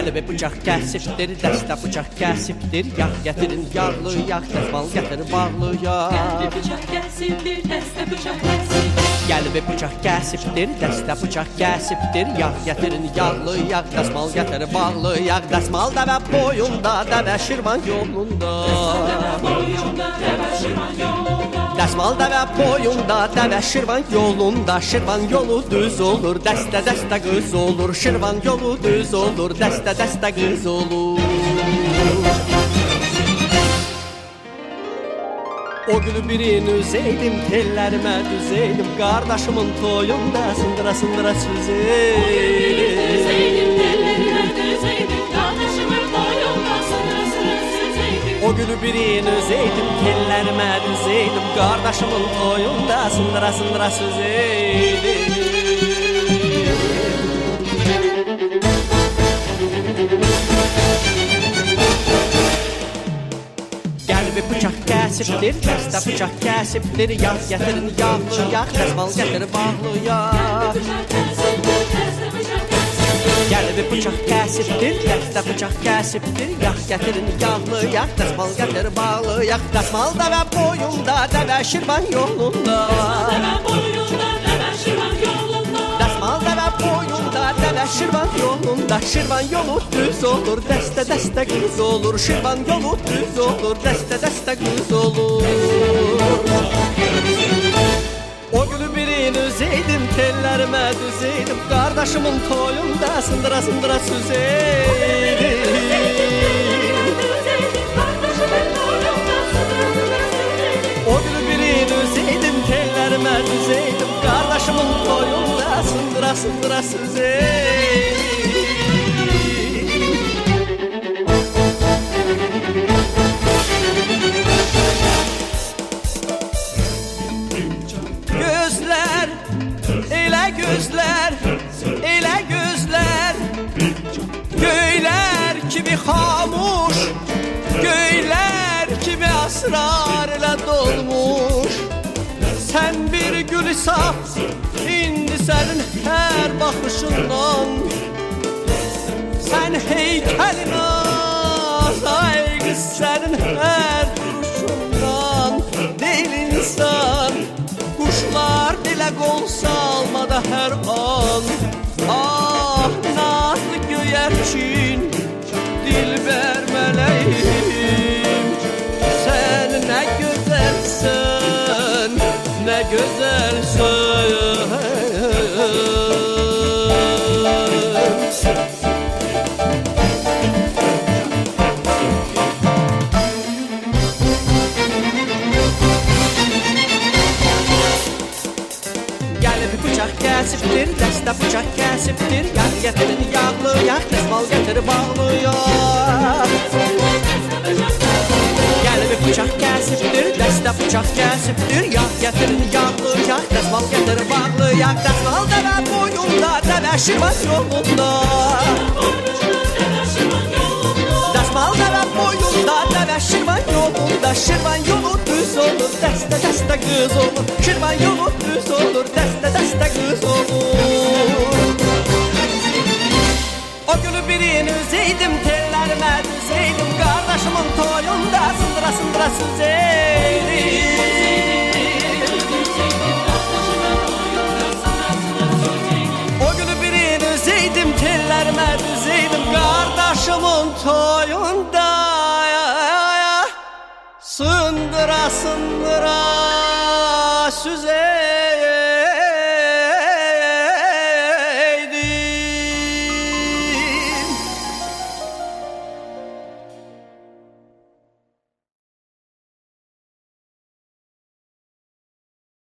Gəlib bıçaq kəsibdir, dəstə bıçaq kəsibdir. Yağ gətirin, yağlı yağ, dəsmal gətir bağlı yağ. Gəlib bıçaq kəsibdir, dəstə bıçaq kəsibdir. Gəlib bıçaq kəsibdir, dəstə bıçaq kəsibdir. Yağ gətirin, yağlı yağ, dəsmal gətir bağlı yağ. Dəsmal dəvə boyunda, dəvə Şirvan yolunda. Dəsmal dəvə boyunda, dəvə Şirvan yolunda. Şirvan yolu düz olur, dəstə dəstə qız olur. Şirvan yolu düz olur, dəstə dəstə qız olur. O gülü birini üzeydim, tellərimə düzeydim. Qardaşımın toyunda sındıra sındıra süzeydim. O gülü birini üzeydim, tellərimə düzeydim. Qardaşımın toyunda sındıra sındıra süzeydim. Gəlib bıçaq kəsibdir, dəstə bıçaq kəsibdir. Yağ gətirin, yağlı yağ, dəsmal gətir bağlı yağ. Gəlib bıçaq kəsibdir, dəstə bıçaq kəsibdir. Yağ gətirin, yağlı yağ, dəsmal gətir bağlı yağ. Dəsmal dəvə boyunda, dəvə Şirvan yolunda. Dəsmal dəvə boyunda, dəvə Şirvan yolunda. Şirvan yolu düz olur, dəstə dəstə qız olur. Şirvan yolu düz olur, dəstə dəstə qız olur. O gülü birini üzeydim, tellərimə düzeydim. Qardaşımın toyunda sındıra sındıra süzeydim. O gülü birini üzeydim, tellərimə düzeydim. Qardaşımın toyunda sındıra sındıra süzeydim. Gözler, elə gözlər, elə gözlər. Göylər kimi xamuş, göylər kimi asrar ilə dolmuş. Sən bir gülü saf, indi sənin hər baxışından. Sən heykəlin az, ay qız sənin hər duruşundan. Deyil insan, quşlar dilə qolsa almada hər an. Ah, nazlı göyərçin, dilbər mələyim. Sən nə gözəlsən, nə gözəlsən. Gəlib bıçaq kəsibdir, dəstə bıçaq kəsibdir. Yağ gətirin, yağlı yağ, dəsmal gətir bağlı yağ. Gəlib bıçaq kəsibdir, dəstə bıçaq kəsibdir. Yağ gətirin, yağlı yağ, dəsmal gətir bağlı yağ. Dəsmal dəvə boyunda, dəvə Şirvan yolunda. Dəsmal dəvə boyunda, dəvə Şirvan yolunda. Şirvan yolu düz olur, dəstə dəstə qız olur. Şirvan yolu düz olur, dəstə dəstə qız olur. O gülü birini üzeydim, tellərimə düzeydim. Qardaşımın toyunda sındıra sındıra süzeydim. O gülü birini üzeydim, tellərimə düzeydim. Qardaşımın toyunda sındıra sındıra